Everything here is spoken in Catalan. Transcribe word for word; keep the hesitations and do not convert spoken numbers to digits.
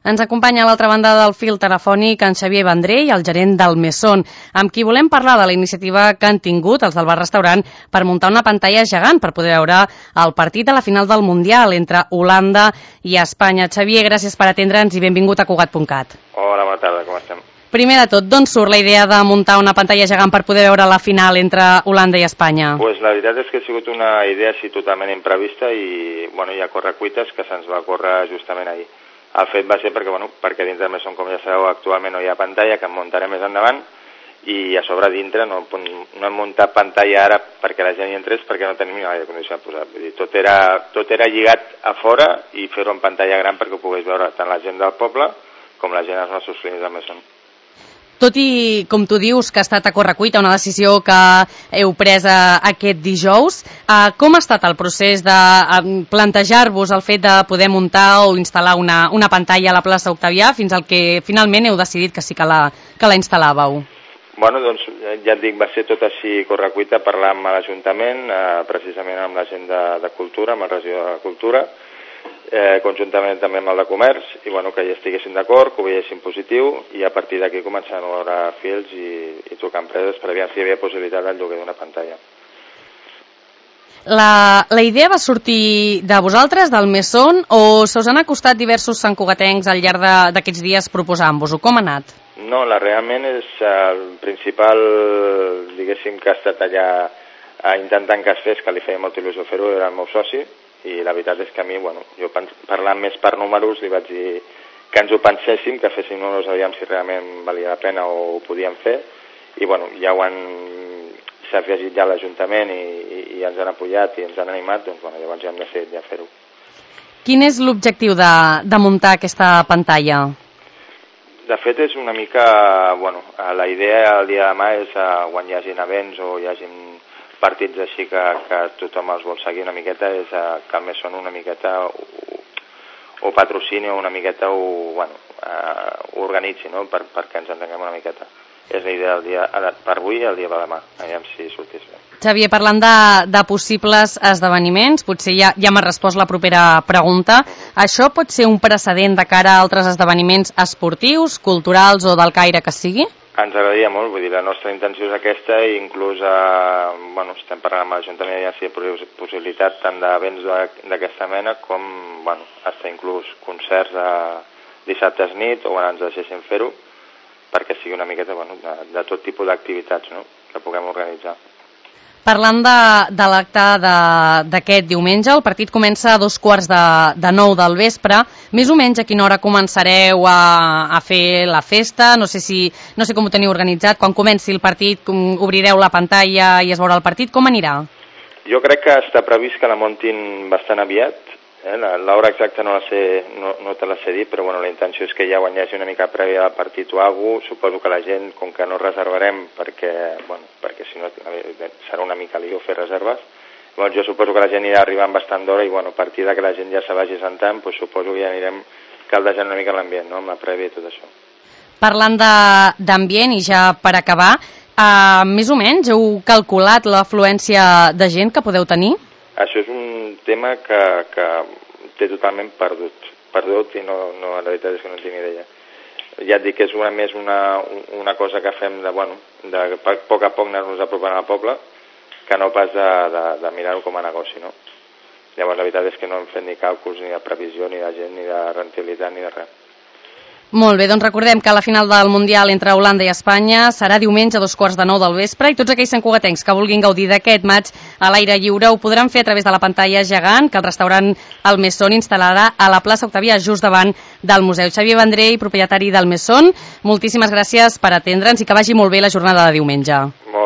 Ens acompanya a l'altra banda del fil telefònic en Xavier Vendrell, el gerent del Mesón, amb qui volem parlar de la iniciativa que han tingut els del bar-restaurant per muntar una pantalla gegant per poder veure el partit de la final del Mundial entre Holanda i Espanya. Xavier, gràcies per atendre'ns i benvingut a Cugat punt cat. Hola, bona tarda, com estem? Primer de tot, d'on surt la idea de muntar una pantalla gegant per poder veure la final entre Holanda i Espanya? Pues la veritat és que ha sigut una idea així totalment imprevista i bueno, hi ha correcuites que se'ns va córrer justament ahir. El fet va ser perquè, bueno, perquè dins del Mesón, com ja sabeu, actualment no hi ha pantalla, que en muntarem més endavant, i a sobre dintre no, no hem muntat pantalla ara perquè la gent hi entrés perquè no tenim ni l'aire condicionat posat. Vull dir, tot era, tot era lligat a fora i fer-ho en pantalla gran perquè ho pogués veure tant la gent del poble com la gent als nostres clients del Mesón. Tot i, com tu dius, que ha estat a correcuita, una decisió que heu pres aquest dijous, eh, com ha estat el procés de plantejar-vos el fet de poder muntar o instal·lar una, una pantalla a la plaça Octavià fins al que finalment heu decidit que sí que la, que la instal·làveu? Bueno, doncs, ja et dic, va ser tot així correcuita, parlar amb l'Ajuntament, eh, precisament amb la gent de, de Cultura, amb el regidor de Cultura, Eh, conjuntament també amb el de Comerç, i bueno, que ja estiguessin d'acord, que ho veiessin positiu, i a partir d'aquí començant a veure fils i, i trucar empreses per aviam si hi havia possibilitat del lloguer d'una pantalla. La, la idea va sortir de vosaltres, del Mesón, o se us han acostat diversos santcugatencs al llarg d'aquests dies proposant-vos-ho? Com ha anat? No, la realment és el principal, diguéssim, que ha estat allà eh, intentant que es fes, que li feia molta il·lusió fer-ho, era el meu soci, i la veritat és que a mi, bueno, jo parlant més per números, li vaig dir que ens ho penséssim, que féssim números, aviam si realment valia la pena o ho podíem fer, i bueno, ja ho han, s'ha afegit ja l'Ajuntament i, i, i ens han apoyat i ens han animat, doncs bueno, llavors ja hem decidit ja fer-ho. Quin és l'objectiu de, de muntar aquesta pantalla? De fet és una mica, bueno, la idea el dia de demà és quan hi hagin events o hi hagin partits així que, que tothom els vol seguir una miqueta, és uh, que el Mesón una miqueta o, o patrocini o una miqueta o, bueno, uh, organitzi, no?, per, perquè ens entenguem una miqueta. És la idea del dia, per avui i el dia de demà, aviam si sortís bé. Xavier, parlant de, de possibles esdeveniments, potser ja, ja m'ha respost la propera pregunta, això pot ser un precedent de cara a altres esdeveniments esportius, culturals o del caire que sigui? Ens agradaria molt, vull dir, la nostra intenció és aquesta i inclús, eh, bueno, estem parlant amb l'Ajuntament ja si hi ha possibilitat tant d'events d'aquesta mena com, bueno, hasta inclús concerts de dissabtes nit o quan ens deixessin fer-ho, perquè sigui una miqueta, bueno, de, de tot tipus d'activitats, no?, que puguem organitzar. Parlant de, de l'acte d'aquest diumenge, el partit comença a dos quarts de, de nou del vespre. Més o menys a quina hora començareu a, a fer la festa? No sé, si, no sé com ho teniu organitzat. Quan comenci el partit obrireu la pantalla i es veurà el partit. Com anirà? Jo crec que està previst que la muntin bastant aviat. Eh? L'hora exacta no, la sé, no, no te la sé dir, però bueno, la intenció és que ja quan hi hagi una mica prèvia del partit o alguna cosa, suposo que la gent, com que no reservarem, perquè, bueno, perquè si no serà una mica lío fer reserves, llavors jo suposo que la gent anirà arribant bastant d'hora i bueno, a partir de que la gent ja se vagi sentant, doncs suposo que ja anirem caldejant una mica l'ambient, no?, amb la prèvia i tot això. Parlant d'ambient i ja per acabar, eh, més o menys heu calculat l'afluència de gent que podeu tenir? Això és un tema que, que té totalment perdut, perdut i no, no, la veritat és que no en tinc idea. Ja et dic que és una, més una, una cosa que fem de, bueno, de a poc a poc anar-nos apropant al poble, que no pas de, de, de mirar-ho com a negoci, no? Llavors la veritat és que no hem fet ni càlculs ni de previsió, ni de gent, ni de rentabilitat, ni de res. Molt bé, doncs recordem que la final del Mundial entre Holanda i Espanya serà diumenge a dos quarts de nou del vespre i tots aquells santcugatencs que vulguin gaudir d'aquest maig a l'aire lliure ho podran fer a través de la pantalla gegant que el restaurant El Mesón instal·larà a la plaça Octavià, just davant del museu. Xavier Vendrell, propietari del Mesón, moltíssimes gràcies per atendre'ns i que vagi molt bé la jornada de diumenge. Molt